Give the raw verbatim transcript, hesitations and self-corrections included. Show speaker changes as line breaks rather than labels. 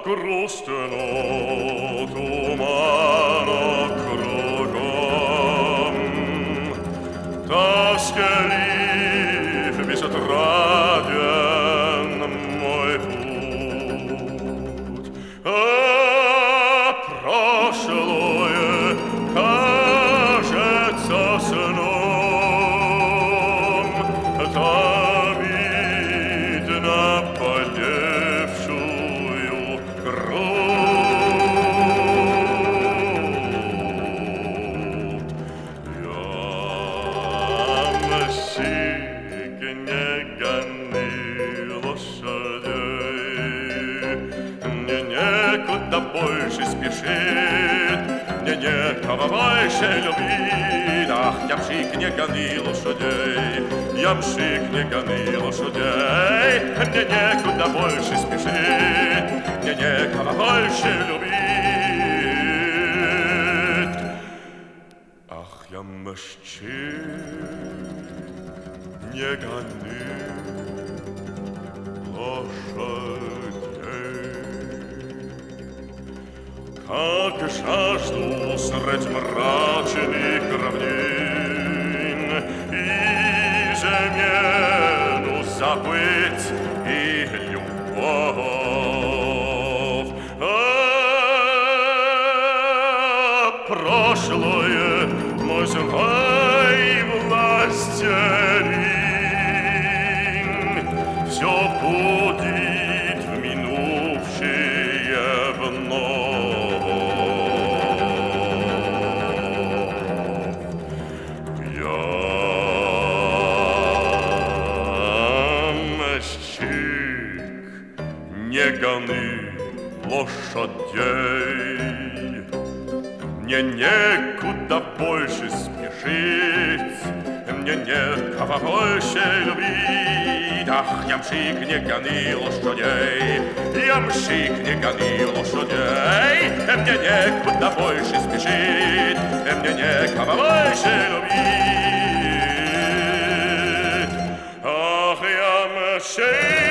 грустно тумана кругом, тоскливо безотраден мой путь, а прошлое кажется сном, томит наболевшую грудь. Ямщик, не гони лошадей, мне некуда больше спешит, мне некого больше любить. Ах, ямщик, не гони лошадей, ямщик, не гони лошадей, мне некуда больше спешить, мне некого больше любить. Ах, ямщик, не гони лошадей, как жажду средь мрачных равнин измену забыть и любовь. А прошлое мой злой властелин все будет в минувшее вновь. Ямщик, не гони лошадей, мне некуда больше спешить, мне некого больше любить. Ах, ямщик, не гони лошадей, ямщик, не гони лошадей, мне некуда больше спешить, мне некого больше любить. Ах, ямщик,